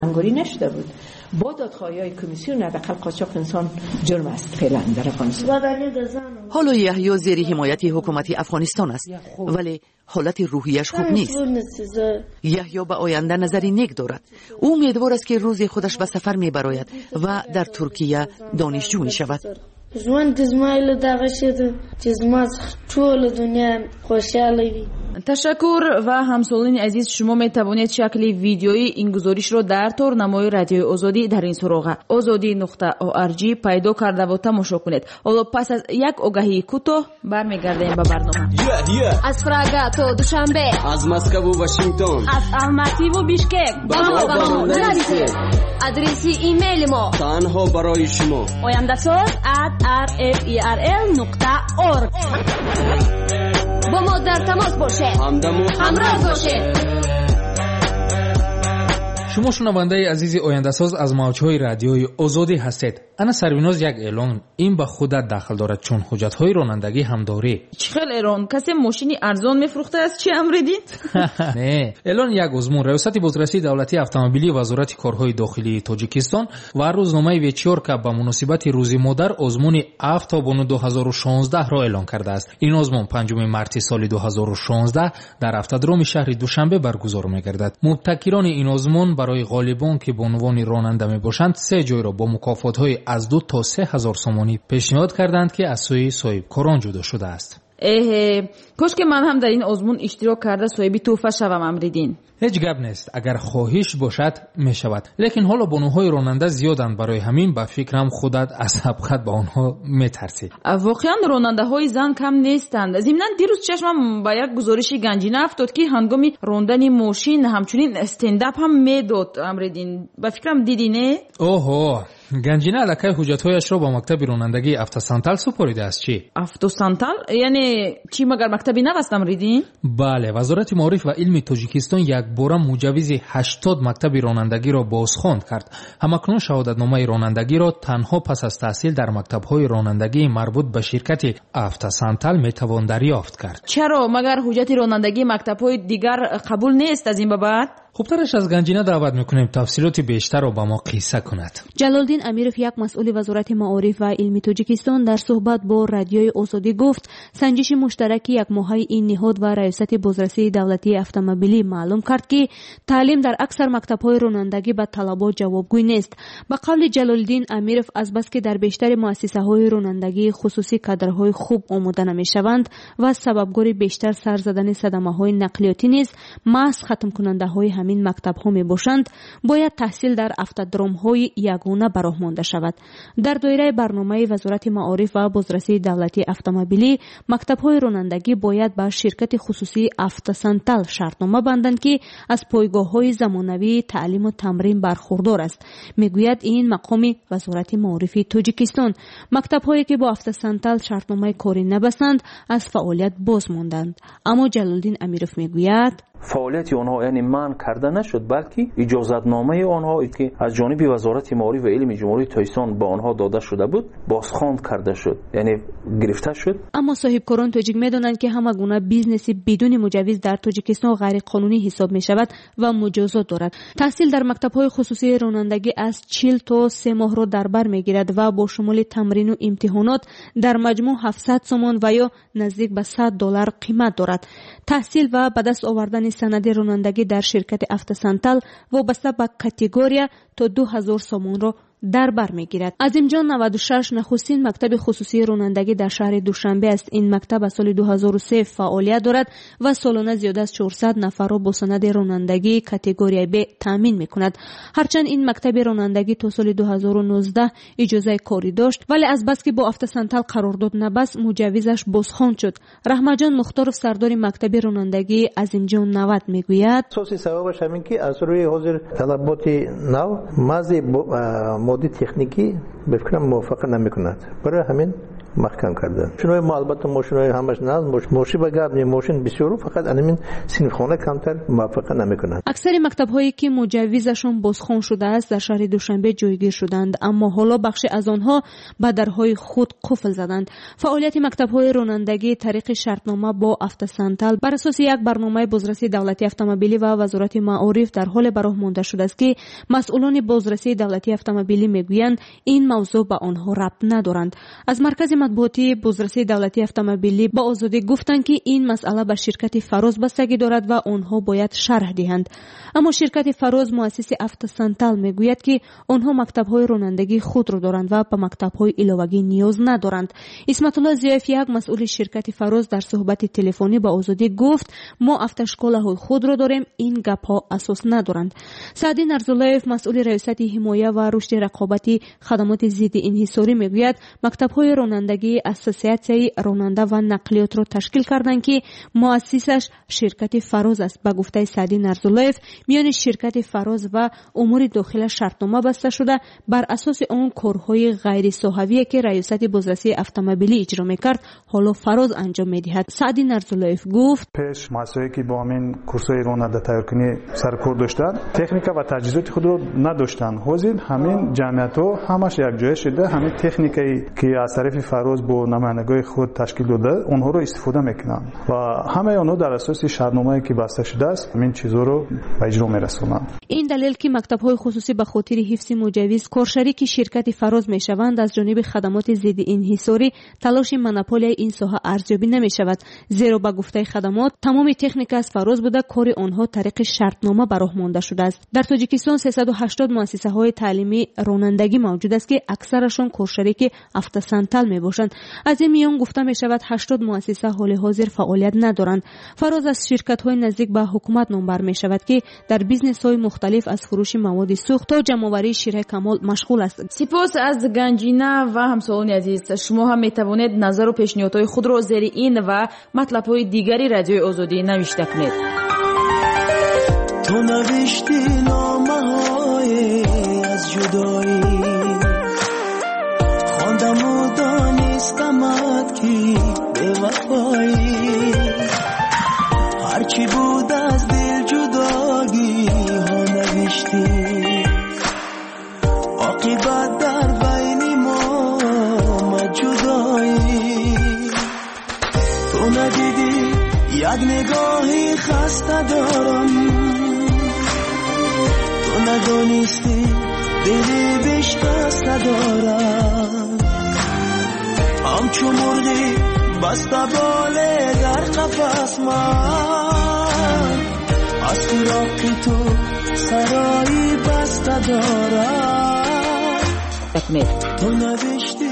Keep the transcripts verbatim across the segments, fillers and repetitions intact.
انگاری نشده بود. با دادخواهی‌های کمیسیون حداقل قاچاق انسان جرم است فعلا در افغانستان. حالا یحیی زیر حمایت حکومت افغانستان است، ولی حالت روحیش خوب نیست. یحیی به آینده نظری نیک دارد. او امیدوار است که روزی خودش به سفر میبراید و در ترکیه دانشجو می شود. ژوند زما دغه شده چې زما ټول دنیا خوشحاله وي. تشکر. و همسالین عزیز، شما می توانید شکل ویدیویی این گزارش را در تورنمای رادیوی آزادی در این سراغ آزادی نقطه او ار جی پیدا کرده و تماشا کنید. حالا پس از یک آگهی کوتاه برمیگردیم به برنامه. از پراگا تا دوشنبه، از مسکو و واشنگتن، از الماتی و بیشکک با ما با ما نرسید. آدرس ایمیل ما تنها برای شما oyandasaz at r f e r l نقطه org. با ما در تماس باشه، همراه باشه. شما شنونده عزیز آینده‌ساز از موج‌های رادیوی آزادی هستید. انا سرویناز یک اعلان این به خودت داخل دارد چون حجت‌های رانندگی هم داری. چه خیلی اعلان؟ کسی ماشینی ارزان میفروخته است چی امریدین؟ نه، اعلان یک عضمون ریاست بازرسی دولتی اتومبیلی وزارت کارهای داخلی تاجیکستان و روزنامه ویچور که به مناسبت روز مادر عضمون هفت بانو دو هزار و شانزده را اعلان کرده است. این عضمون پنجم مارس سال دو هزار و شانزده در افتادروم شهر دوشنبه برگزار می‌گردد. مبتکران این عضمون برای غالبان که به عنوان راننده میباشند سه جای را با مکافات‌های از دو تا سه هزار سومانی پیشنهاد کردند که از سوی صاحبکاران جدا شده است. اه کاش که من هم در این آزمون اشتراک کرده صاحبی تحفه شوم امریدین. هیچ گپ نیست، اگر خواهش باشد می شود، لیکن حالا بانوهای راننده زیادند، برای همین با فکرم خودت از سبقت با آنها می ترسی. واقعا راننده های زن کم نیستند. ضمن دیروز چشمم با یک گزارشی گنجینه افتاد که هنگامی راندن ماشین همچنین استنداپ هم میداد امریدین. با فکرم دیدی نه؟ اوه گنجینه الکی حجت‌هایش را با مکتب رانندگی افتاسانتال سپریده است. چی؟ افتاسانتال یعنی چی؟ مگر مکتبی نوست امریدین؟ بله، وزارت معارف و علم تاجیکستان یک بار مجوز هشتاد مکتب رانندگی را بازخواند کرد. همکنون شهادتنامه رانندگی را تنها پس از تحصیل در مکتب‌های رانندگی مربوط به شرکت افتاسانتال میتوان دریافت کرد. چرا؟ مگر حجت رانندگی مکتب‌های دیگر قبول نیست از این به بعد؟ خوبترش از گنجینه دعوت میکنیم تفصیلات بیشتر را با ما قصه کند. جلالدین امیرов یک مسئول وزارت معارف و علم تاجیکستان در صحبت با رادیوی آزادی گفت سنجش مشترکی یک ماهه این نهاد و ریاست بازرسی دولتی اتومبیلی معلوم کرد که تعلیم در اکثر مکتب‌های رانندگی به طلبات جوابگوی نیست. به قول جلالدین امیرov از بس که در بیشتر مؤسسه‌های رانندگی خصوصی کادرهای خوب آموده نمی‌شوند و سببگار بیشتر سر زدن صدمه‌های نقلیاتی نیز محض ختم کننده‌های همین مکتب‌ها می‌باشند، باید تحصیل در افتادروم‌های یگانه براه مانده شود. در دایره برنامه وزارت معارف و بازرسی دولتی اتومبیلی مکتب‌های رانندگی باید با شرکت خصوصی افتاسانتال شرطنامه بندند که از پایگاه‌های زمانوی تعلیم و تمرین برخوردار است. میگوید این مقام وزارت معارف تاجیکستان. مکتب‌هایی که با افتاسانتال شرطنامه کاری نبستند از فعالیت باز ماندند. اما جلالدین امیرov میگوید فعالیت آنها یعنی منع کرده نشد، بلکه اجازتنامه آنها که از جانب وزارت معارف و علم جمهوری تاجیکستان به آنها داده شده بود بازخواند کرده شد، یعنی گرفته شد. اما صاحبکاران تاجیک می‌دانند که همه گونه بیزنس بدون مجوز در تاجیکستان غیر قانونی حساب می شود و مجازات دارد. تحصیل در مکتب‌های خصوصی رانندگی از چهل تا سه ماه را در بر می‌گیرد و با شمول تمرین و امتحانات در مجموع هفتصد سومان و یا نزدیک به صد دلار قیمت دارد. تحصیل و به دست آوردن سند رانندگی در شرکت افتاسانتال وابسته به کاتگوریا تا دو هزار سومان را در بر میگیرد. عظیمجان نود و شش نخستین مکتب خصوصی رانندگی در شهر دوشنبه است. این مکتب از سال دو هزار و سه فعالیت دارد و سالانه زیاده از چهارصد نفر را با سند رانندگی کاتگوری ب تامین میکند. هرچند این مکتب رانندگی تا سال دو هزار و نوزده اجازه کاری داشت، ولی از بس که با افتاسانتال قرارداد نبست مجوزش بازخواند شد. رحمتجان مختارov سردار مکتب رانندگی عظیمجان نود میگوید اساسی سببش همین که از روی حاضر طلبات نو مزه ماده تکنیکی به فکرم موافقه نمی کند. برای همین محکم کردن. ماشین‌های ما البته ماشین‌های همش نه، ماشین بگردیم ماشین بسیار، فقط همین صنف خانه کمتر موافقت نمی‌کنند. اکثر مکتب‌هایی که مجوزشون بازخوان شده است در شهر دوشنبه جایگیر شدند، اما حالا بخشی از آنها به درهای خود قفل زدند. فعالیت مکتب‌های رانندگی طریق شرطنامه با افتسنتل بر اساس یک برنامه بازرسی دولتی اتومبیلی و وزارت معارف در حال براه مانده شده است که مسئولان بازرسی دولتی اتومبیلی میگویند این موضوع به آنها ربط ندارند. از مرکز مطبوعاتی بازرسی دولتی اتومبیلی با آزادی گفتند که این مسئله به شرکت فراز بستگی دارد و آنها باید شرح دهند. اما شرکت فراز مؤسس افتسنتل میگوید که آنها مکتب‌های رانندگی خود را دارند و به مکتب‌های علاوگی نیاز ندارند. اسمت الله ضیاف یک مسئول شرکت فراز در صحبت تلفنی با آزادی گفت ما افتشکاله‌های خود را داریم، این گپ‌ها اساس ندارند. سعدی نرزالایف مسئول ریاست حمایه و رشد رقابتی خدمات ضد انحصاری میگوید مکتب‌های رانندگی اساسیاسیون راننده و نقلیات را تشکیل کردند که مؤسسش شرکت فراز است. به گفته سعدی نرزالایف میان شرکت فراز و امور داخل شرطنامه بسته شده، بر اساس آن کارهای غیر صحوی که ریاست بازرسی اتومبیلی اجرا میکرد حالا فراز انجام میدهد. سعدی نرزالایف گفت پیش مؤسسه‌ای که با همین کورس‌های راننده تیارکنی سرکار داشتند تکنیک و تجهیزات خود را نداشتند. حاضر همین جمعیت‌ها همش یک جای شده، همین تکنیکی که از طرف فراز با نمایندگان خود تشکیل داده اونها رو استفاده میکنند و همه آنها در اساس شرطنامه‌ای که بسته شده است همین چیزا رو به اجرا میرسونند. این دلیل که مکتب‌های خصوصی به خاطر حفظ مجوز کارشریک شرکت فراز میشوند از جانب خدمات ضد انحصاری تلاش مونوپولی این ساحه ارزیابی نمیشود، زیرا به گفته خدمات تمام تکنیک از فراز بوده، کار آنها طریق شرطنامه براه مانده شده است. در تاجیکستان سیصد و هشتاد مؤسسه‌های تعلیمی رانندگی موجود است که اکثرشان کارشریک افتسنتل میباشند. از این میان گفته میشود هشتاد مؤسسه حال حاضر فعالیت ندارند. فراز از شرکت‌های نزدیک به حکومت نامبر میشود که در بیزنس‌های مختلف از فروش مواد سوخت تا جمع‌آوری شیره کمال مشغول است. سپاس از گنجینه و همسالان عزیز. شما هم میتوانید نظر و پیشنهادهای خود را زیر این و مطلب‌های دیگری رادیوی آزادی نوشته کنید. تو نوشتی نامه‌های از جدایی، خواندم و دانستمت که بی‌وفایی، هرچی بود از دل جداگی ها نوشتی، عاقبت در بین ما جدایی. تو ندیدی یک نگاهی خسته دارم، تو ندانستی دلی بشکسته دارم، همچو مرغی بسته باله در قفس من، از فراق تو سرایی بسته دارم. تو نوشتی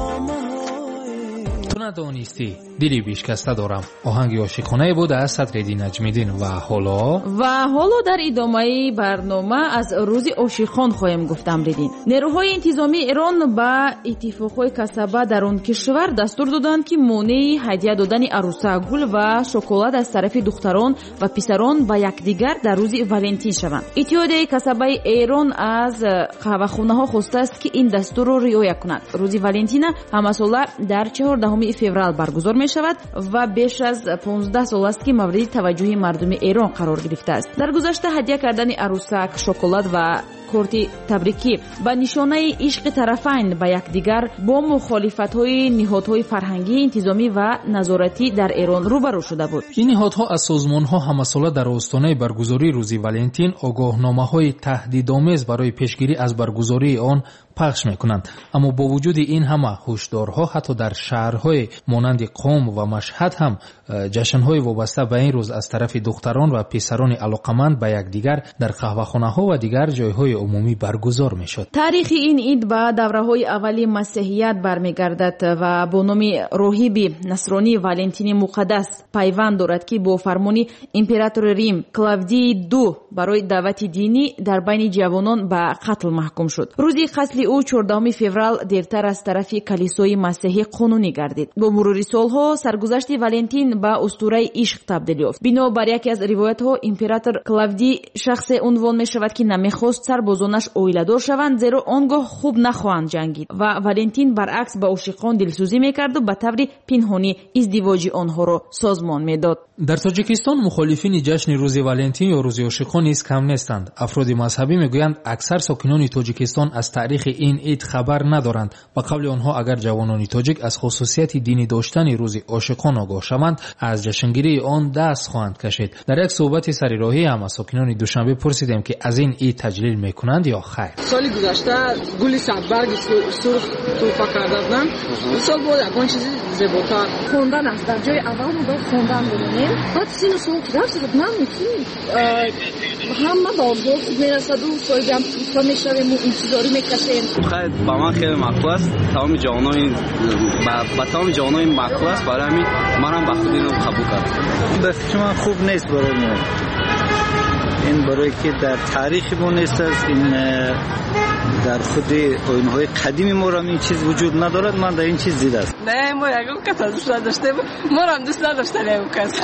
تو ندانستی دلی بیشکسته دارم. آهنگ عاشقانه بود از صدرالدین نجمیدین. و حالا و حالا در ادامه برنامه از روز عاشقان خواهیم گفت. امریدین نیروهای انتظامی ایران به اتفاقهای کسبه در آن کشور دستور دادند که مانع هدیه دادن عروسک گل و شکلات از طرف دختران و پسران به یکدیگر در روز ولنتین شوند. اتحادیه کسبه ایران از قهوه‌خانه‌ها خواسته است که این دستور را رعایت کنند. روز ولنتین همساله در چهاردهم فوریه برگزار می شود و بیش از پانزده سال است که مورد توجه مردم ایران قرار گرفته است. در گذشته هدیه کردن عروسک، شکلات و کارت تبریکی به نشانه عشق طرفین به یکدیگر با مخالفت‌های نهادهای فرهنگی، انتظامی و نظارتی در ایران روبرو شده بود. این نهادها از سازمان‌ها همساله در آستانه برگزاری روز ولنتین آگاهنامه‌های تهدیدآمیز برای پیشگیری از برگزاری آن پخش میکنند. اما با وجود این همه هشدارها حتی در شهرهای مانند قم و مشهد هم جشن‌های وابسته به این روز از طرف دختران و پسران علاقمند به یکدیگر در قهوه‌خانه‌ها و دیگر جایهای عمومی برگزار میشد. تاریخ این عید به دوره‌های اولی مسیحیت برمیگردد و با نام راهب نصرانی ولنتین مقدس پیوند دارد که با فرمان امپراتور ریم کلاودی دو برای دعوت دینی در بین جوانان به قتل محکوم شد. روزی قتل او چهاردهم فوریه دیرتر از طرف کلیسای مسیحی قانونی گردید. با مرور سالها سرگذشت ولنتین به اسطوره عشق تبدیل یافت. بنا بر یکی از روایت‌ها امپراتور کلاودی شخص عنوان می‌شود که نمی‌خواست سر бо зонаш оиладор шаванд, зеро он гоҳ хуб нахоҳанд ҷангид. Ва Валентин баръакс ба ошиқон дилсӯзӣ мекарду ба таври пинҳонӣ издивоҷи онҳоро созмон медод. дар тоҷикистон мухолифини ҷашни рӯзи Валентин ё рӯзи ошиқон низ кам нестанд. афроди мазҳабӣ мегӯянд аксар сокинони тоҷикистон аз таърихи ин ид хабар надоранд. ба қавли онҳо, агар ҷавонони тоҷик аз хусусияти динӣ доштани рӯзи ошиқон огоҳ шаванд, аз ҷашнгирии он даст хоҳанд кашид. дар як суҳбати сарироҳӣ ҳам аз сокинони Душанбе пурсидем, ки аз ин ид таҷлил мекунанд ё хайр. соли гузашта гули садбарги сурх тӯҳфа карда будам. имсол бо ягон чизи зеботар хондан аст. дар ҷои аввал мо бояд хондан бимонем. баъд сину сол рафт шуд мамнун ки ҳама ба обзор мерасаду соидам тӯҳфа мешавем, интизорӣ мекашем. хайр ба ман хеле маъқул аст. тамоми ҷавонои ба тамоми ҷавонои маъқул аст. барои ҳамин манам ба худи ном қабул кардам. ба фикри ман хуб нест барои мо. ин барое ки дар таърихи мо нест аст. ин дар худи оинҳои қадими мо ҳам ин чиз вуҷуд надорад. ман дар ин чиз зид аст. не мо ягон каса дӯст надоштем. моро ҳам дӯст надоштан ягон каса.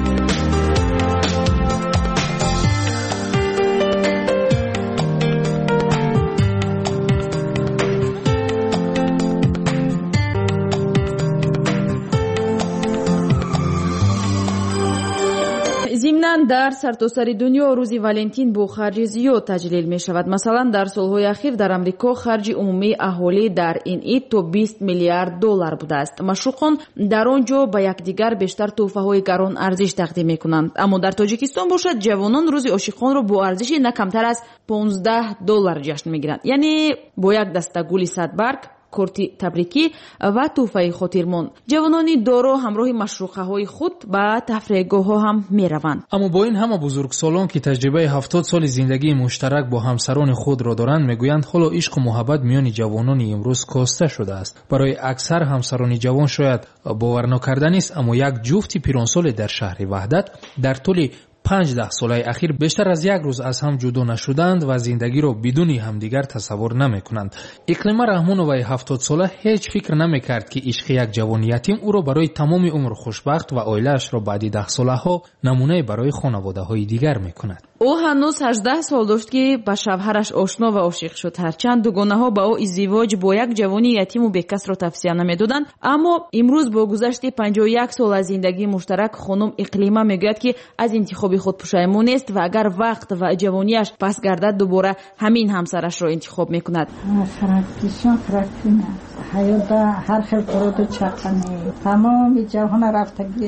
зимнан дар сартосари дунё рӯзи Валентин бо харҷи зиёд таҷлил мешавад. масалан, дар солҳои ахир дар Амрико харҷи умумии аҳолӣ дар ин ид то бист миллиард доллар будааст. машуқон дар он ҷо ба якдигар бештар тӯҳфаҳои гарон арзиш тақдим мекунанд. аммо дар Тоҷикистон бошад, ҷавонон рӯзи ошиқонро бо арзиши на камтар аз понздаҳ доллар ҷашн мегиранд. яъне бо як даста гули садбарг, корти табрикӣ ва тӯҳфаи хотирмон. ҷавонони доро ҳамроҳи машруқаҳои худ ба тафриҳгоҳҳо ҳам мераванд. аммо бо ин ҳама бузургсолон, ки таҷрибаи ҳафтод соли зиндагии муштарак бо ҳамсарони худро доранд, мегӯянд ҳоло ишқу муҳаббат миёни ҷавонони имрӯз коста шудааст. барои аксар ҳамсарони ҷавон шояд боварнокарданист, аммо як ҷуфти пиронсоле дар шаҳри Ваҳдат дар тӯли панҷдаҳ солаи ахир бештар аз як рӯз аз ҳам ҷудо нашуданд ва зиндагиро бидуни ҳамдигар тасаввур намекунанд. Иқлима Раҳмоноваи ҳафтодсола ҳеҷ фикр намекард, ки ишқи як ҷавони ятим ӯро барои тамоми умр хушбахт ва оилаашро баъди даҳсолаҳо намунае барои хонаводаҳои дигар мекунад. ӯ ҳанӯз ҳаждаҳ сол дошт, ки ба шавҳараш ошно ва ошиқ шуд. ҳарчанд дугонаҳо ба ӯ издивоҷ бо як ҷавони ятиму бекасро тавсия намедоданд, аммо имрӯз бо гузашти панҷоҳу як сол аз зиндагии муштарак хонум Иқлима мегӯяд, ки аз интихоби худ пушаймон нест ва агар вақт ва ҷавонияш пас гардад, дубора ҳамин ҳамсарашро интихоб мекунад. ҳаёта ҳар хел короду чақане тамоми ҷаҳона рафтагӣ.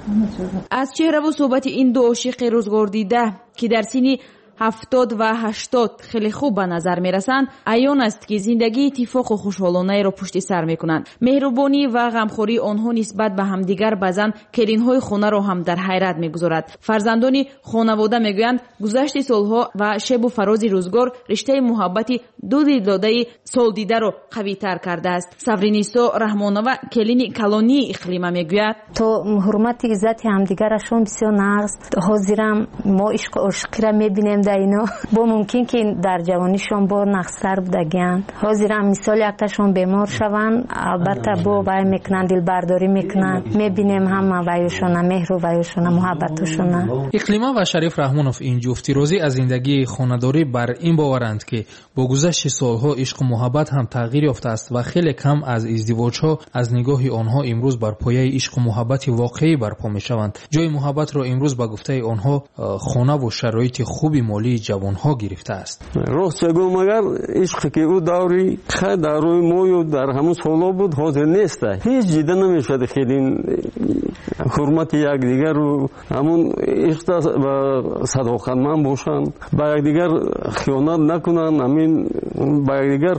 аз чеҳраву суҳбати ин ду ошиқи рӯзгордида, ки дар синни ҳафтод ва ҳаштод хеле хуб ба назар мерасанд, аён аст, ки зиндагии итифоқу хушҳолонаеро пушти сар мекунанд. меҳрубонӣ ва ғамхории онҳо нисбат ба ҳамдигар баъзан келинҳои хонаро ҳам дар ҳайрат мегузорад. фарзандони хонавода мегӯянд, гузашти солҳо ва шебу фарози рӯзгор риштаи муҳаббати ду дилдодаи солдидаро қавитар кардааст. Савринисо Раҳмонова, келини калонии Иқлима, мегӯяд: то ҳурмати иззати ҳамдигарашон бисёр нағз. ҳозирам мо ишқу ошиқиро мебинем дар ино. бо мумкин ки дар ҷавонишон бо нақстар будагиянд. ҳозирам мисол якташон бемор шаванд, албатта бо вай мекунанд, дилбардорӣ мекунанд. мебинем ҳама вайошона меҳру вайошона муҳаббатошона. Иқлима ва Шариф Раҳмонов, ин ҷуфти розӣ аз зиндагии хонадорӣ бар ин боваранд, ки бо гузашти солҳо ишқу муҳаббат ҳам тағйир ёфтааст ва хеле кам аз издивоҷҳо аз нигоҳи онҳо имрӯз бар пояи ишқу муҳаббати воқеӣ барпо мешаванд. ҷои муҳаббатро имрӯз ба гуфтаи онҳо хонаву шароити хуби молии ҷавонҳо гирифтааст. рост ягон магар ишқе ки ӯ даври хай дар рӯи мою дар ҳамун солҳо буд, ҳозир нест. ҳеҷ ҷида намешавад хеле ҳурмати якдигару ҳамун ишқда ба садоқатманд бошанд, ба якдигар хиёнат накунанд, ҳамин ба якдигар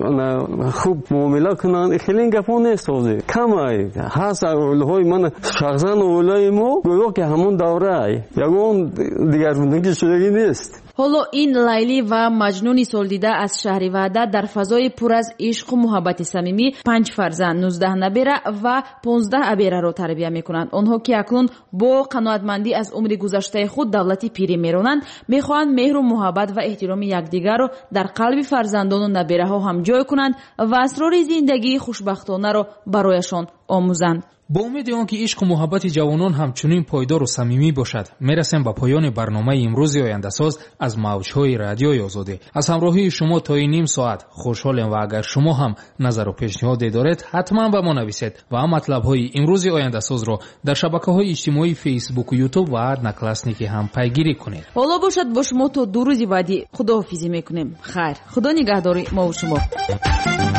хуб муомила кунанд. хеле ин гапҳо нест. ҳозир камай ҳаст оилаҳои ман шахсан оилаи мо гӯё ки ҳамун давра ягон дигаргунагӣ шудагӣ нест. ҳоло ин Лайли ва маҷнуни солдида аз шаҳри Ваҳдат дар фазои пур аз ишқу муҳаббати самимӣ панҷ фарзанд, нуздаҳ набера ва понздаҳ абераро тарбия мекунанд. онҳо ки акнун бо қаноатмандӣ аз умри гузаштаи худ давлати пирӣ меронанд, мехоҳанд меҳру муҳаббат ва эҳтироми якдигарро дар қалби фарзандону набераҳо ҳам ҷой кунанд ва асрори зиндагии хушбахтонаро барояшон омӯзанд. با امید آنکه عشق و محبت جوانان همچنین پایدار و صمیمی باشد، میرسیم به پایان برنامه امروز آینده ساز از موجهای رادیوی آزادی. از همراهی شما تا این نیم ساعت خوشحالم و اگر شما هم نظر و پیشنهادی دارید حتما به ما نویسید و مطلب‌های امروز آینده ساز را در شبکه‌های اجتماعی فیسبوک و یوتیوب و نکلاسنیکی هم پیگیری کنید. حالا باشد با شما تا دو روز بعدی خداحافظی میکنیم. خیر، خدا نگهداری ما و شما.